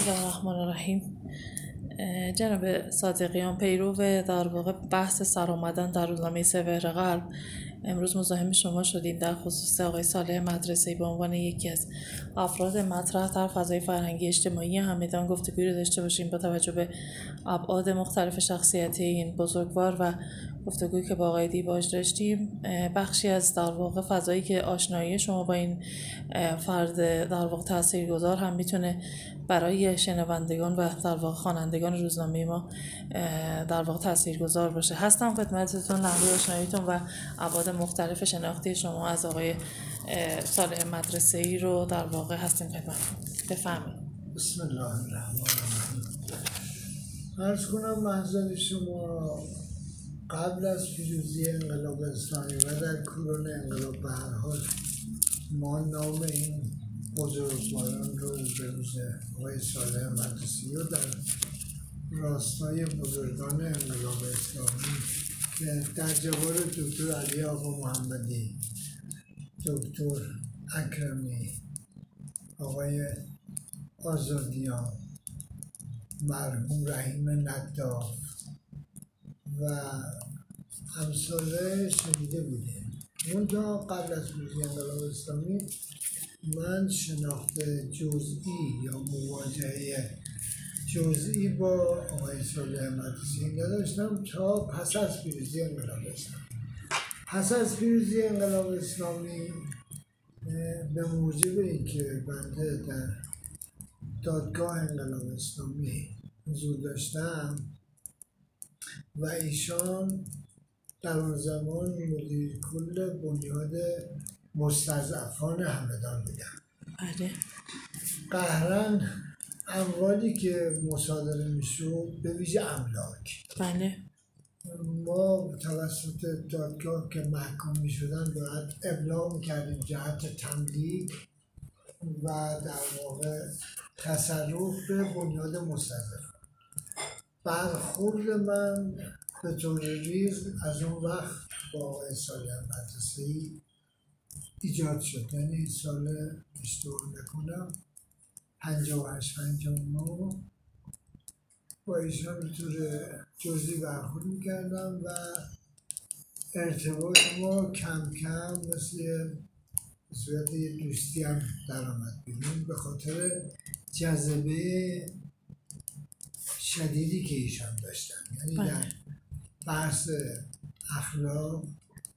الله الرحمن الرحیم. جناب صادقیان، پیرو در واقع بحث سر آمدن در روزنامه سپهر قلب، امروز مزاحم شما شدیم در خصوص آقای صالح مدرسه‌ای به عنوان یکی از افراد مطرح در فضای فرهنگی اجتماعی همدان گفتگویی رو داشته باشیم با توجه به ابعاد مختلف شخصیتی این بزرگوار و گفتگویی که با آقای دیباج داشتیم. بخشی از در واقع فضایی که آشنایی شما با این فرد در واقع تاثیرگذار هم میتونه برای شنوندگان و در واقع خوانندگان روزنامه ما در واقع تاثیرگذار باشه. هستم خدمتتون، نحوه آشناییتون و ابعاد مختلف شناختی شما از آقای صالح مدرسه‌ای رو در واقع هستیم خدمتتون. بفرمایید. بسم الله الرحمن الرحیم. عرض کنم محضر شما قبل از پیروزی انقلاب اسلامی و در کورون انقلاب به هر حال ما نام این بزرگواران رو به روز آقای صالح مدرسه‌ای رو در راستای بزرگان انقلاب اسلامی که در جوار دکتر علی آقا محمدی، دکتر اکرمی، آقای آزادیان، مرحوم رحیم نداف و امثاله شنیده بودیم. منتها قبل از پیروزی انقلاب اسلامی من شناخت جزئی یا مواجهه جزئی با آقای صالح مدرسه‌ای نداشتم تا پس از پیروزی انقلاب اسلامی. پس از پیروزی انقلاب اسلامی به موجب اینکه بنده در دادگاه انقلاب اسلامی حضور داشتم و ایشان در آن زمان مدیر کل بنیاد مستضعفان همدان بودن. بله. قهراً اموالی که مصادره میشد به ویژه املاک، بله. ما توسط دادگاه که محکوم میشدن باید ابلاغ میکردیم جهت تملیک و در واقع تصرف به بنیاد مستضعفان. برخورد من به طور ریز از اون وقت با آقای صالح مدرسه‌ای ایجاد شد، یعنی سال اشتباه نکنم 58-59 با ایشان به طور جزئی برخورد میکردم و ارتباط ما کم کم مثل صورت یه دوستی هم در آمد بیرون به خاطر جذبه شدیدی که ایشان داشتن، یعنی در بحث اخلاق،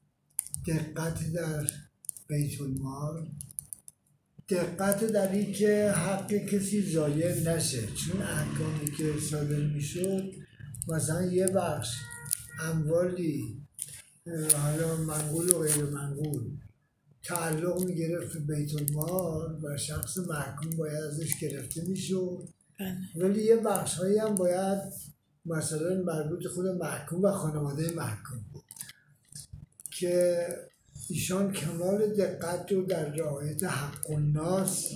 دقت در بیت المال، دقت در این که حق کسی ضایع نشه، چون احکامی که صادر میشد مثلا یه بخش اموالی حالا منقول و غیر منقول تعلق میگرفت به بیت المال و شخص محکوم باید ازش گرفته میشد، ولی یه بخش هایی هم باید مثلا مربوط خود محکوم و خانواده محکوم بود که ایشان کمال دقت رو در رعایت حق الناس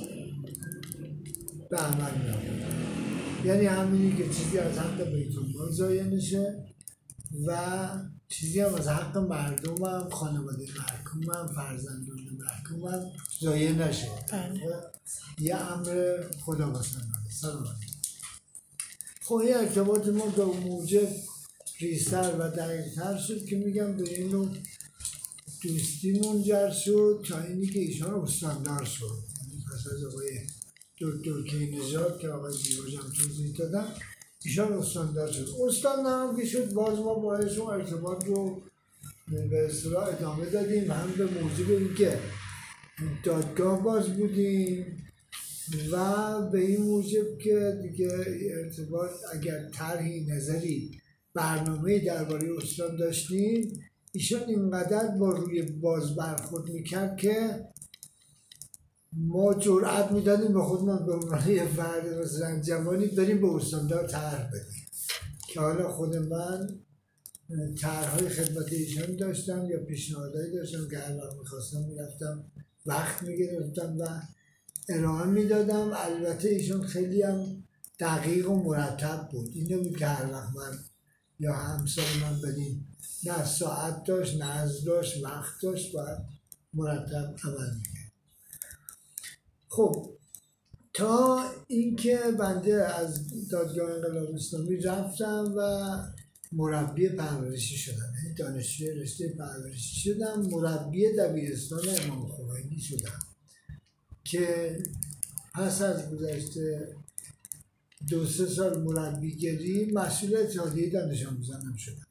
به عمل می‌آورد. یعنی همینی که چیزی از حق بیت المال ضایع نشه و چیزی هم از حق مردم هم، خانواده محکوم هم، فرزندان محکوم هم ضایع نشه. یه امر خدا بسنده. سلام علیکم. خب این ارتباط ما به موجب ریزتر و دقیق‌تر شد که میگم به این رو دوستی منجر شد تا اینی که ایشان استاندار شد. یعنی پس از آقای دکتر کی‌نژاد که آقای دیباج هم توضیح دادن، ایشان استاندار شد. استاندار هم که شد باز ما با ایشون ارتباط رو به اصطلاح ادامه دادیم، هم به موجب اینکه دادگاه باز بودیم و به این موجب که دیگه ارتباط اگر طرحی نظری برنامه درباره استان داشتیم، ایشان اینقدر با روی باز برخورد میکرد که ما جرأت میدادیم به خودمان به عنوان یه فرد مثلا جوانی بریم به استاندار طرح بدیم که حالا خود من طرح‌های خدمت ایشان داشتم یا پیشنهادهایی داشتم که هر وقت میخواستم میرفتم وقت میگرفتم و ارائه میدادم. البته ایشان خیلی هم دقیق و مرتب بود، این نبود که هر وقت من یا همسر من بدیم، نه ساعت داشت، نه از داشت، وقت داشت، باید مرتب عمل میکرد. خب تا اینکه بنده از دادگاه انقلاب اسلامی رفتم و مربی پرورشی شدم، یعنی دانشجوی رشته پرورشی شدم، مربی دبیرستان امام خمینی شدم که پس از گذشته 2-3 سال مربیگری مسئول اتحادیه دانش آموزانم شدم.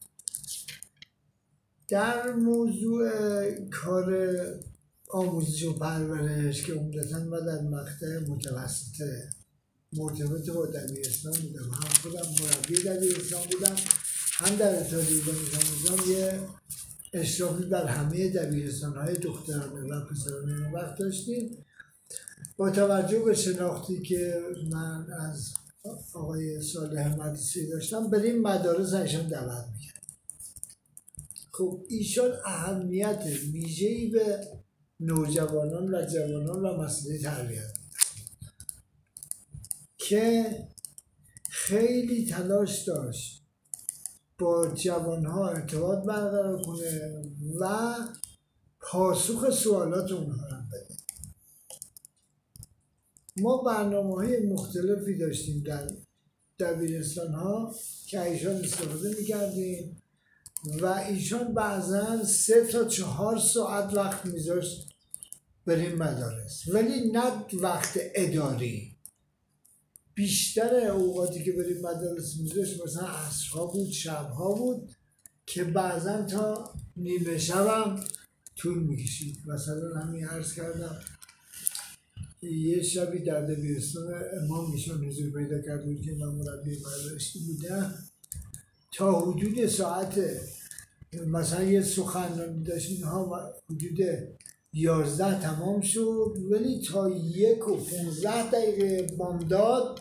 در موضوع کار آموزش و پرورش که عمدتاً من در مقطع متوسط مرتبط با دبیرستان بودم، هم خودم مربی دبیرستان بودم، هم در اتحادیه دانش آموزان یه اشرافی بر همه دبیرستان‌های دخترانه و پسرانه اون وقت داشتیم. با توجه به شناختی که من از آقای صالح مدرسه‌ای داشتم، بریم مدارس ایشان دعوت می‌کرد. خب ایشان اهمیت ویژه‌ای به نوجوانان و جوانان و مسئله تربیت که خیلی تلاش داشت با جوانها ارتباط برقرار کنه و پاسخ سوالات اونها رو بده. ما برنامه‌های مختلفی داشتیم در دبیرستان‌ها که ایشان استفاده می‌کردیم و ایشان بعضاً 3 تا 4 ساعت وقت می‌ذاشت بریم مدارس، ولی نه وقت اداری. بیشتر اوقاتی که بریم مدارس می‌ذاشت مثلا عصرها بود، شبها بود که بعضاً تا نیمه شبم طول می‌کشید. مثلا همین عرض کردم یه شبی در دبیرستان امام ایشان حضور پیدا کرد بود که من مربی پرورشی بودم، تا حدود ساعت مثلا یه سخنرانی داشتیم اینها حدود 11 تمام شد، ولی تا 1:15 بامداد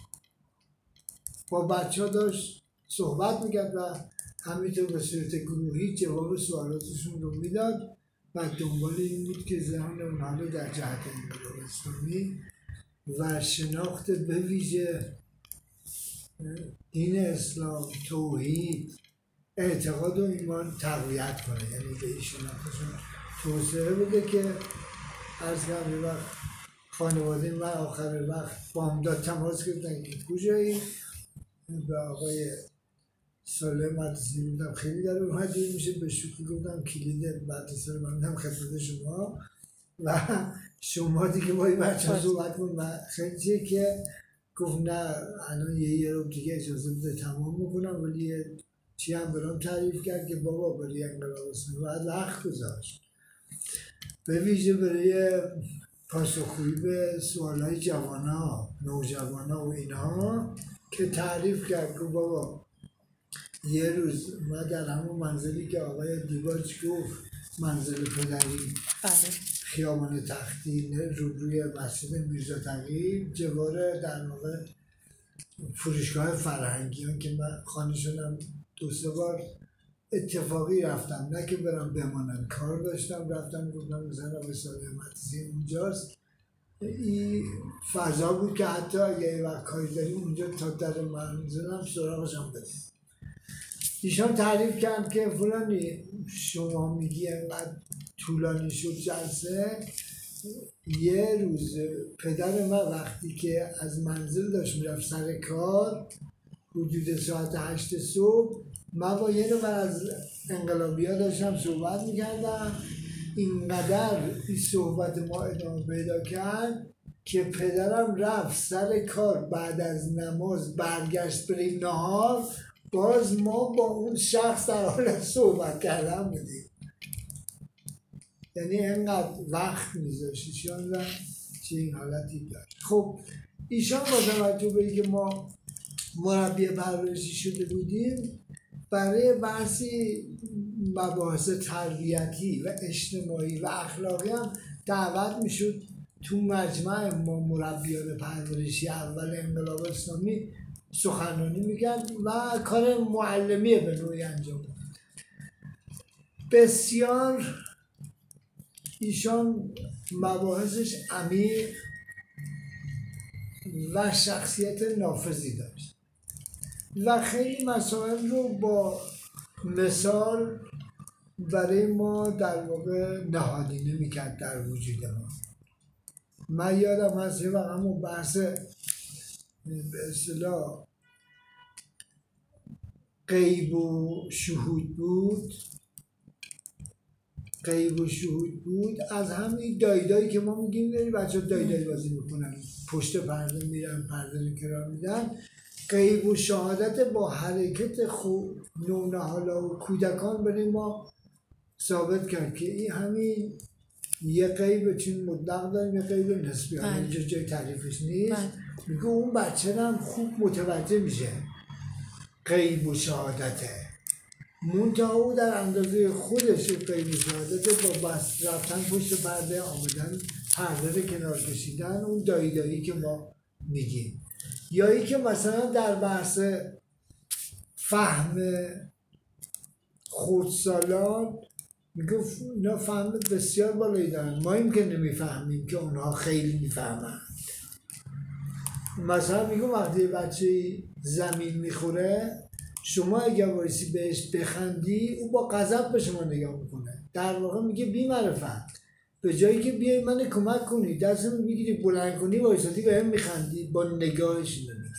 با بچه ها داشت صحبت میکرد و همینطور به صورت گروهی جواب سوالاتشون رو میداد و دنبال این بود که ذهن اونها رو در جهت انقلاب اسلامی و شناخت به ویژه دین اسلام، توحید، اعتقاد و ایمان تقویت کنه، یعنی به این شناختشون توسعه بده که عرض کردم یه وقت خانواده من آخر وقت بامداد تماس گرفتن که کجایی؟ به آقای صالح مدرسه‌ای بودم خیلی در اونها دیر میشه، به شوخی گفتم کلید مدرسه رو من میدم خدمت شما و شما دیگه با این بچه ها صحبت کن و خیلی چیه که گفت نه الان یه رو دیگه اجازه بده تمام میکنم، ولی چی هم برام تعریف کرد که بابا برای انقلاب اسلامی باید وقت گذاشت، به ویژه برای پاسخگویی به سوالای جوانا، نوجوانا و اینا که تعریف کرد که بابا یه روز ما در همون منزلی که آقای دیباچ گفت منزل پدری خیابان تختی روبروی مسجد میرزا تقی جوار در واقع فروشگاه فرهنگیان که من خانه شدم 2-3 بار اتفاقی رفتم، نه که برم بمانم، کار داشتم رفتم گفتم مثلا آقای صالح مدرسه‌ای اونجاست. این فضا بود که حتی اگه وقت کاری داریم اونجا تا در منزلم سراغشم بدیم. ایشان تعریف کرد که فلانی شما میگی انقدر طولانی شد جلسه، یه روز پدر من وقتی که از منزل داشت میرفت سر کار حدود ساعت 8 صبح، من با یه نفر از انقلابی ها داشتم صحبت میکردم، اینقدر این صحبت ما ادامه پیدا کرد که پدرم رفت سر کار، بعد از نماز برگشت بریم نهار، باز ما با اون شخص در حال صحبت کردن بودیم. یعنی اینقدر وقت میذاشت ایشان و چه این حالتی داشت. خب ایشان با توجه به اینکه ما مربی پرورشی شده بودیم، برای بحثی مباحث تربیتی و اجتماعی و اخلاقی هم دعوت میشد تو مجمع ما مربیان پرورشی اول انقلاب اسلامی سخنرانی میکرد و کار معلمی به نوعی انجام داد. بسیار ایشان مباحثش عمیق و شخصیت نافذی داشت و خیلی مسائل رو با مثال برای ما در واقع نهادینه میکرد در وجود ما. من یادم هست یه وقت همون بحث به اصطلاح غیب و شهود بود، از همین دایدایی که ما میگیم بری بچه ها دایدایی بازی میکنن، پشت پرده میرن، پرده رو کنار میدن. غیب و شهادت با حرکت نونهالا و کودکان بریم ما ثابت کرد که این همین یه غیب چون مطلق داریم، یه غیب نسبی، اینجا جای تعریفش نیست. میگه اون بچه هم خوب متوجه میشه غیب و شهادته، منتها او در اندازه خودش غیب و شهادته با بس رفتن پشت پرده، آمدن پرده رو کنار کشیدن، اون دایی که ما میگیم. یا ای که مثلا در بحث فهم خردسالان میگه اینا فهم بسیار بالایی دارن، ما این که نمیفهمیم که اونها خیلی میفهمن. مثلا میگه وقتی بچه زمین میخوره، شما اگر وایسی بهش بخندی او با غضب به شما نگاه میکنه، در واقع میگه بی معرفت، به جایی که بیای من کمک کنی دستم میگیری بلند کنی وایسادی به هم میخندی، با نگاهش اینو میگه،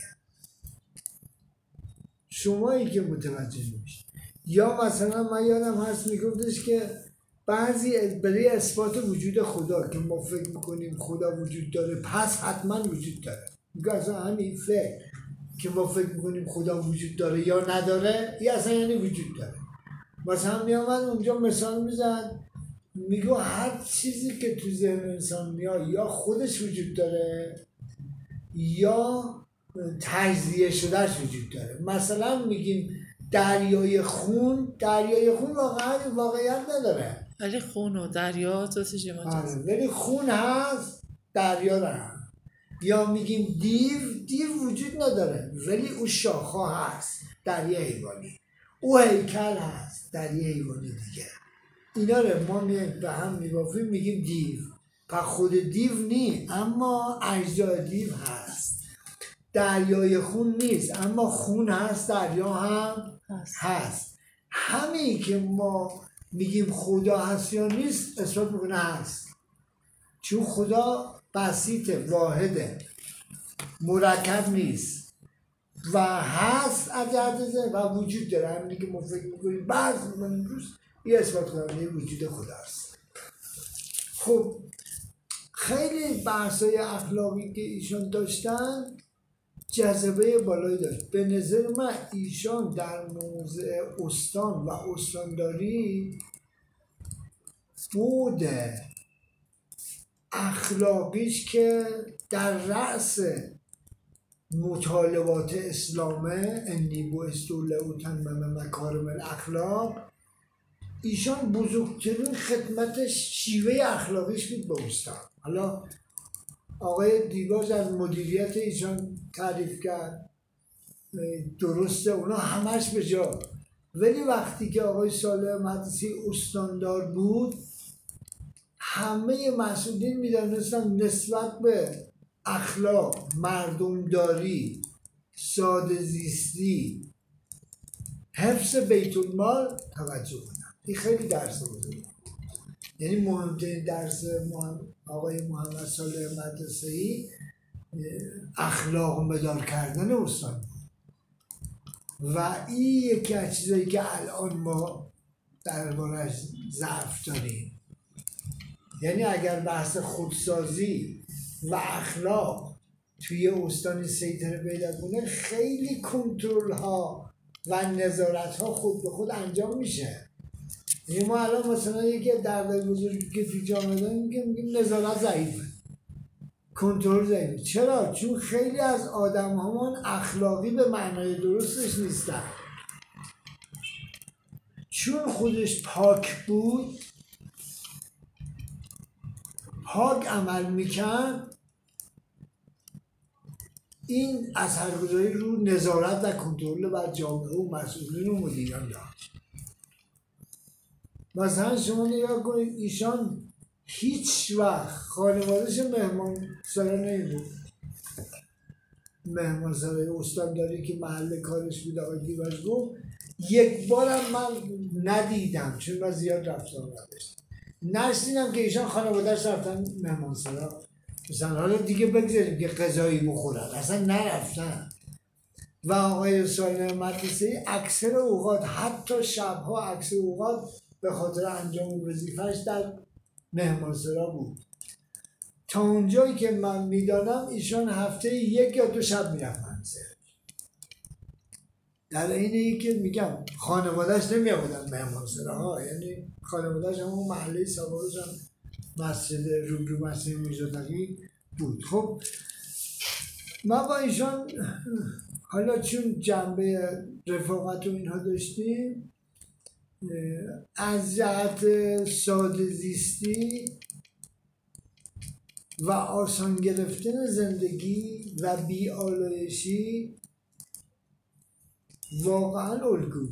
شمایی که متوجه نمیشی. یا مثلا من یادم هست میگفتش که بعضی برای اثبات وجود خدا که ما فکر میکنیم خدا وجود داره پس حتما وجود داره، میگه اصلا همین فکر که ما فکر میکنیم خدا وجود داره یا نداره این اصلا یعنی وجود داره. مثلا میامد اونجا مثال میزد، میگه هر چیزی که تو ذهن انسان میاد یا خودش وجود داره یا تجزیه شدهش وجود داره. مثلا میگیم دریای خون واقعیت نداره، ولی خون و دریا تو چیزی مجاز، ولی خون هست، دریا هست. یا میگیم دیو وجود نداره ولی او شاخه هست، دریا حیوانی، او هیکل هست، دریا حیوانی دیگه. اینا رو ما به هم میبافیم میگیم دیو، پس خود دیو نی اما اجزای دیو هست. دریای خون نیست اما خون هست، دریا هم هست. همین که ما میگیم خدا هست یا نیست اثبات میکنه هست، چون خدا بسیطه، واحده، مرکب نیست و هست از جهت و وجود داره. همینی که ما فکر میکنیم بعض من امروز یه اثبات کننده وجود خداست. خب خیلی بحثای اخلاقی که ایشان داشتن جذبه بالایی داشت. به نظر من ایشان در موضع استان و استانداری بود اخلاقیش که در رأس مطالبات اسلامه، انی بعثت لأتمم مکارم الاخلاق، ایشان بزرگترین خدمتش شیوه اخلاقیش بود به استان. حالا آقای دیباج از مدیریت ایشان تعریف کرد، درسته اونا همش به جا، ولی وقتی که آقای صالح مدرسی استاندار بود همه مسئولین میدانستن نسبت به اخلاق، مردمداری، ساده زیستی، حفظ بیت المال توجه کنن. این خیلی درس بوده، یعنی مهمترین درس آقای محمد صالح مدرسه‌ای اخلاق مدار کردن استان بود و این یکی از چیزایی که الان ما دربارش ضعف داریم. یعنی اگر بحث خودسازی و اخلاق توی استان سیطره پیدا کنه خیلی کنترل ها و نظارت ها خود به خود انجام میشه. یعنی ما الان مثلا یکی دعوای بزرگی که توی جامعه داریم میگیم نظارت ضعیفه، کنترل ضعیفه. چرا؟ چون خیلی از آدم همان اخلاقی به معنای درستش نیستن. چون خودش پاک بود، پاک عمل میکرد، این اثرگذاری رو نظارت و کنترل بر جامعه و مسئولین و مدیران داشت. مثلا شما نگاه کنید ایشان هیچ وقت خانوادهش مهمان سرا نمیبود. مهمان سرای استانداری که محل کارش بود آقای دیوش گفت یک بارم من ندیدم، چون من زیاد رفتار نداشتم، نشنیدم که ایشان خانوادهش رفتن مهمان سرا مثلا حالا دیگه بگذاریم که غذایی بخورن، اصلا نرفتن. و آقای صالح مدرسه‌ای اکثر اوقات حتی شبها اکثر اوقات به خاطر انجام وظیفه‌اش در مهمانسرا بود. تا اونجایی که من میدانم ایشان هفته 1 یا 2 شب میرفت منزل. در اینی که میگم خانوادهش نمیابودن مهمانسراها، یعنی خانوادهش همون محله سوارش هم مسجد روبرو مسجد میرزا تقی بود. خب ما با ایشان حالا چون جنبه رفاقت و اینها داشتیم، از جهت ساده زیستی و آسان گرفتن زندگی و بی‌آلایشی واقعا الگو.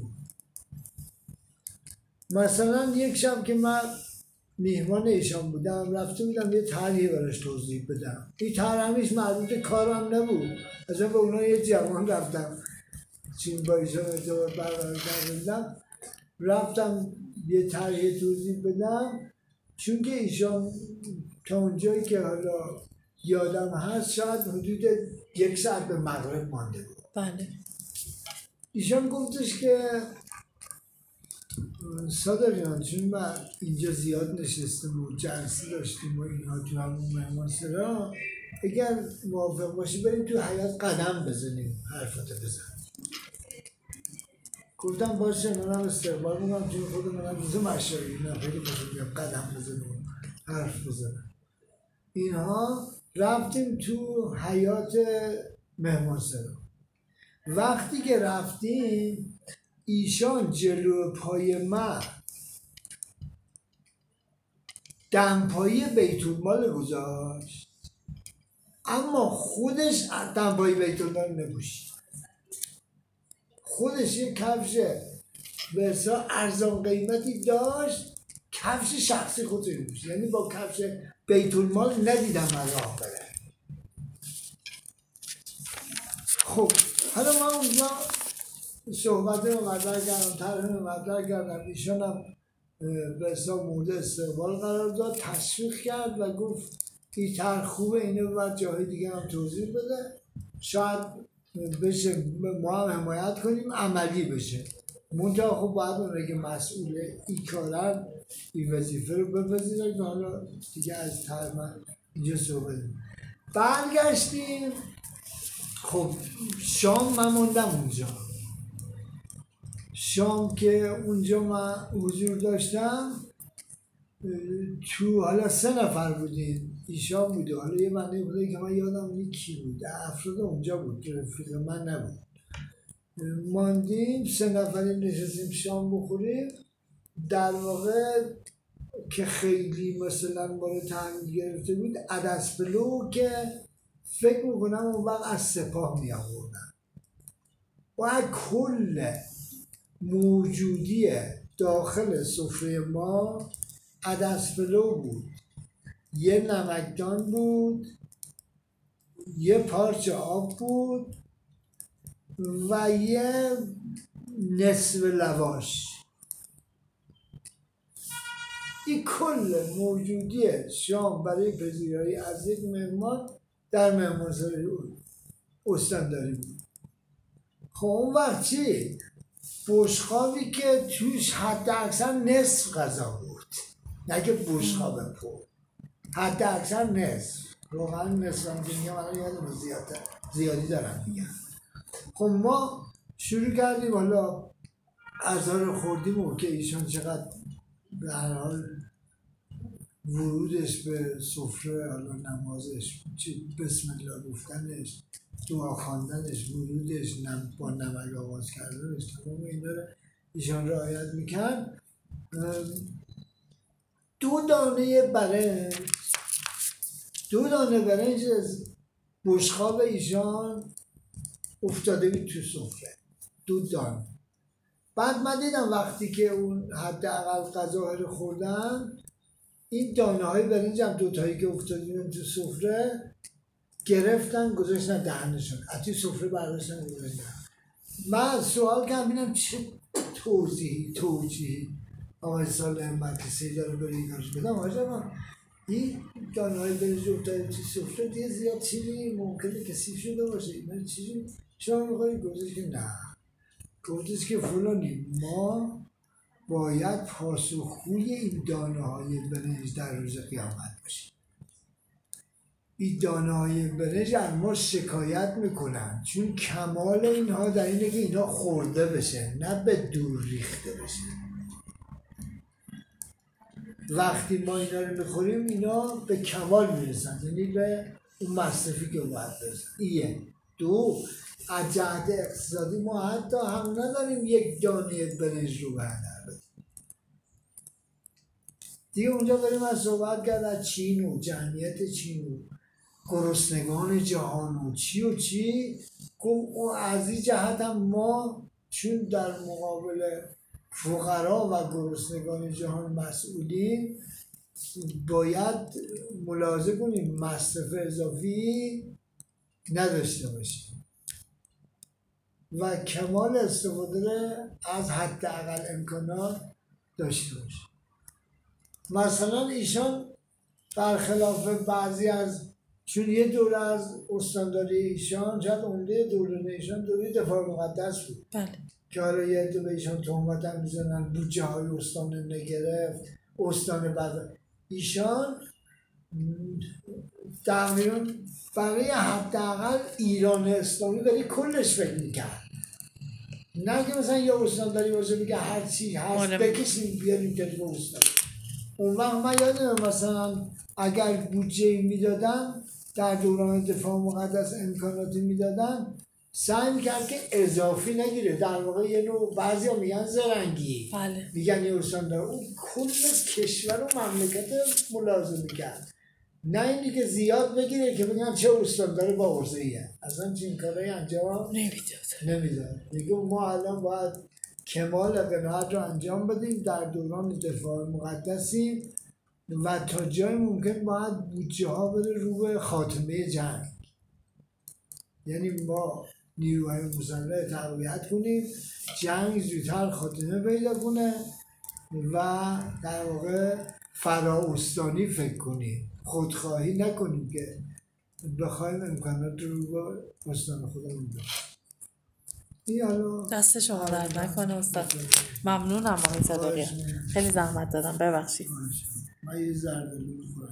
مثلا یک شب که من میهمان ایشان بودم، رفته بودم یه طرحی براش توضیح بدم. این طرح همیش مربوط کارم نبود، اصلا به اونا یه جوان رفتم چون با ایشان ارتباط برقرار کردم، رفتم یه طرحی توضیح بدم، چون که ایشان تا اونجایی که حالا یادم هست شاید حدود 1 ساعت به مغرب مانده بود. بله. ایشان گفتش که صادق جان، چون من اینجا زیاد نشستم و جلسه داشتیم و اینها تو همون مهمانسرا، اگر موافق باشی بریم تو حیاط قدم بزنیم، حرفاتو بزن. گفتم باشه، منم استقبال میکنم، چون خود منم روز مشایی خیلی بزنیم قدم بزنیم حرف بزنم. اینها رفتیم تو حیاط مهمانسرا. وقتی که رفتیم ایشان جلو پای من دمپایی بیت المال گذاشت، اما خودش دمپایی بیت المال نپوشید. خودش یک کفش به حساب ارزان قیمتی داشت، کفش شخصی خودش نپوشید، یعنی با کفش بیت المال ندیدم من راه بره. خب حالا من اونجا صحبت رو مطرح کردم، طرح رو مطرح کردم، ایشان هم به حساب مورد استقبال قرار داد، تشویق کرد و گفت این طرح خوبه، اینو باید جاهای دیگه هم توضیح بده، شاید بشه ما هم حمایت کنیم عملی بشه. منتها خب باید اونه که مسئول این کارن این وظیفه رو بپذیرن که حالا دیگه از طرح من اینجا صحبت. برگشتیم. خب شام من موندم اونجا. شام که اونجا من حضور داشتم، تو حالا 3 نفر بودیم، ایشان بود و حالا یه بنده خدایی که من یادم نی کی بود، افراد اونجا بود، رفیق من نبود. ماندیم 3 نفری نشستیم شام بخوریم. در واقع که خیلی مثلا ما رو تحمیل گرفته بود عدسپلو که فکر میکنم اون وقت از سپاه می آوردن و کل موجودی داخل سفره ما عدسپلو بود، یه نمکدان بود، یه پارچه آب بود و یه نصف لواش. این کل موجودی شام برای پذیرایی از یک مهمان در مهمانسرای استانداری بود. خب اون وقت چی؟ بشقابی که توش حد اکثر نصف غذا بود، نه که بشقاب پر، حد اکثر نصف، واقعا نصف هم که میگم الان یادم زیادی دارم میگم. خب ما شروع کردیم حالا غذا رو خوردیم و که ایشان چقدر به هر حال ورودش به سفره، حالا نمازش، بسم الله گفتنش، دعا خواندنش، ورودش، با نمک آغاز کردنش، تمام اینا رو ایشان رعایت میکرد. 2 دانه برنج از بشقاب ایشان افتاده بود تو سفره، 2 دانه. بعد من دیدم وقتی که اون حداقل غذا رو خوردن، این دانه های برنج هم 2 تایی که افتادن تو سفره گرفتن گذاشتن دهنشون، از توی سفره برداشتن گذاشتن. من سوال کردم ببینم چه توجیهی آقای صالح مدرسه‌ای داره برای این کارش بدم. آقای این دانه‌های برنج افتاده تو سفره دیگه زیاد چیزی ممکنه کسی شده باشه. من چیزی شما می‌خوایی گفتش که نه، گفتش که فلانی ما باید پاسخگوی این دانه‌های برنج در روز قیامت باشیم. این دانه‌های برنج از ما شکایت میکنن چون کمال اینها در اینه که اینها خورده بشه، نه به دور ریخته بشه. وقتی ما اینا رو میخوریم اینا به کمال میرسن، یعنی به اون مصرفی که باید برسن. ایه. دو، از جهت اقتصادی ما حتی هم نداریم یک دانه برنج رو به هدر بدیم. دیگه اونجا بریم از صحبت کرد از چین و جمعیت چین و گرسنگان جهان و چی و چی. از این جهت هم ما چون در مقابل فقرا و گرسنگان جهان مسئولیم باید ملاحظه کنیم مصرف اضافی نداشته باشیم و کمال استفاده از حداقل امکانات داشته باشیم. مثلا ایشان برخلاف بعضی از، چون یه دوره از استانداری ایشان شاید عمده دوره ایشان دوره دفاع مقدس بود، بله. که حالا یه عده به ایشان تهمت هم میزنن بودجه های استان نگرفت، استان بعد ایشان تقریبا برای حداقل ایران اسلامی برای کلش فکر میکرد، نه که مثلا یه استانداری باشه بگه هر چی هست بکشیم بیاریم که به استان. اون وقت من یادم مثلا اگر بودجه میدادن در دوران دفاع مقدس امکاناتی میدادن سعی میکرد که اضافی نگیره، در واقع یه نوع بعضی ها میگن زرنگی، بله. میگن یه استاندار اون کل کشور و مملکت ملاحظه میکرد، نه اینی که زیاد بگیره که بگن چه استاندار با عرضه‌ایه، اصلا چین کارهایی انجام نمیداد. میگه ما الان باید کمال قناعت رو انجام بدیم، در دوران دفاع مقدسیم و تا جای ممکن باید بودجه ها بره رو به خاتمه جنگ، یعنی ما نیروهای مسلح تقویت کنیم، جنگ زودتر خاتمه پیدا کنه و در واقع فرااستانی فکر کنیم، خودخواهی نکنیم که بخوایم امکانات رو به استان خودمون بدیم. دست شما در نکنه استاد. ممنونم آقای صادقی، خیلی زحمت دادم، ببخشید. من یه ذره